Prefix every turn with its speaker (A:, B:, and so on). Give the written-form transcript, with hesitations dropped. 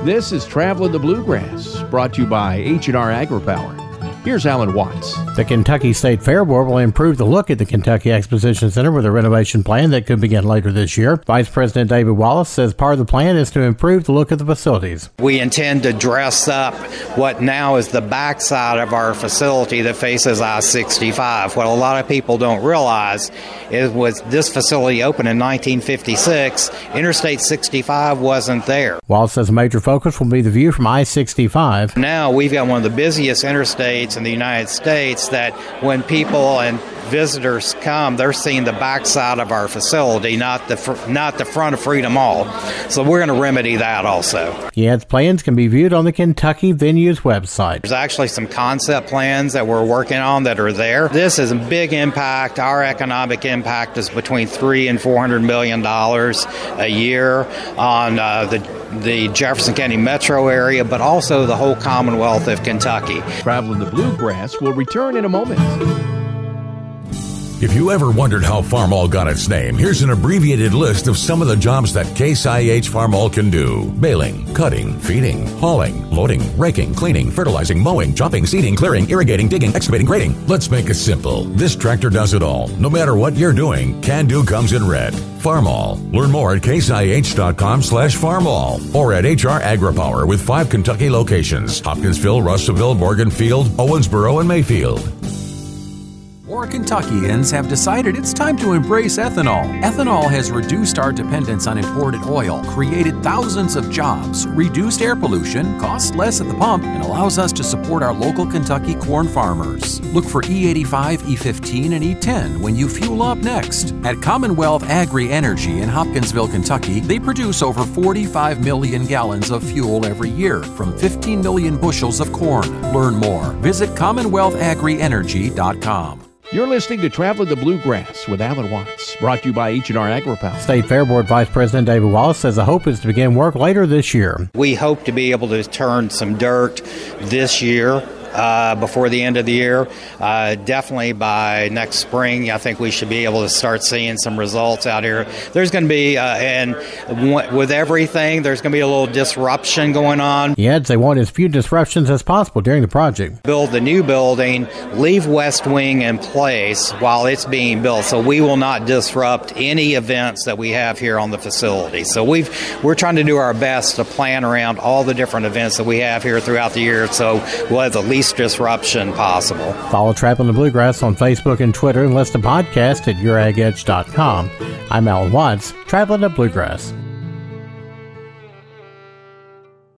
A: This is Traveling the Bluegrass, brought to you by H&R AgriPower. Here's Alan Watts.
B: The Kentucky State Fair Board will improve the look at the Kentucky Exposition Center with a renovation plan that could begin later this year. Vice President David Wallace says part of the plan is to improve the look of the facilities.
C: We intend to dress up what now is the backside of our facility that faces I-65. What a lot of people don't realize is with this facility opened in 1956, Interstate 65 wasn't there.
B: Wallace says a major focus will be the view from I-65.
C: Now we've got one of the busiest interstates in the United States that when people and visitors come, they're seeing the backside of our facility, not the front of Freedom Mall. So we're going to remedy that also.
B: He adds plans can be viewed on the Kentucky Venues website.
C: There's actually some concept plans that we're working on that are there. This is a big impact. Our economic impact is between $300 and $400 million a year on the Jefferson County metro area, but also the whole Commonwealth of Kentucky.
A: Traveling the Bluegrass will return in a moment.
D: If you ever wondered how Farmall got its name, here's an abbreviated list of some of the jobs that Case IH Farmall can do. Baling, cutting, feeding, hauling, loading, raking, cleaning, fertilizing, mowing, chopping, seeding, clearing, irrigating, digging, excavating, grading. Let's make it simple. This tractor does it all. No matter what you're doing, Can Do comes in red. Farmall. Learn more at caseih.com/farmall or at HR AgriPower with 5 Kentucky locations: Hopkinsville, Russellville, Morganfield, Owensboro, and Mayfield.
E: More Kentuckians have decided it's time to embrace ethanol. Ethanol has reduced our dependence on imported oil, created thousands of jobs, reduced air pollution, costs less at the pump, and allows us to support our local Kentucky corn farmers. Look for E85, E15, and E10 when you fuel up next. At Commonwealth Agri Energy in Hopkinsville, Kentucky, they produce over 45 million gallons of fuel every year from 15 million bushels of corn. Learn more. Visit CommonwealthAgriEnergy.com.
A: You're listening to Traveling the Bluegrass with Alan Watts, brought to you by H&R AgriPower.
B: State Fair Board Vice President David Wallace says the hope is to begin work later this year.
C: We hope to be able to turn some dirt this year. Before the end of the year. Definitely by next spring, I think we should be able to start seeing some results out here. There's going to be, and with everything, there's going to be a little disruption going on.
B: He adds they want as few disruptions as possible during the project.
C: Build the new building, leave West Wing in place while it's being built, so we will not disrupt any events that we have here on the facility. So we're trying to do our best to plan around all the different events that we have here throughout the year, so we'll have the least disruption possible.
B: Follow Traveling the Bluegrass on Facebook and Twitter and listen to podcasts at youragedge.com. I'm Alan Watts, Traveling the Bluegrass.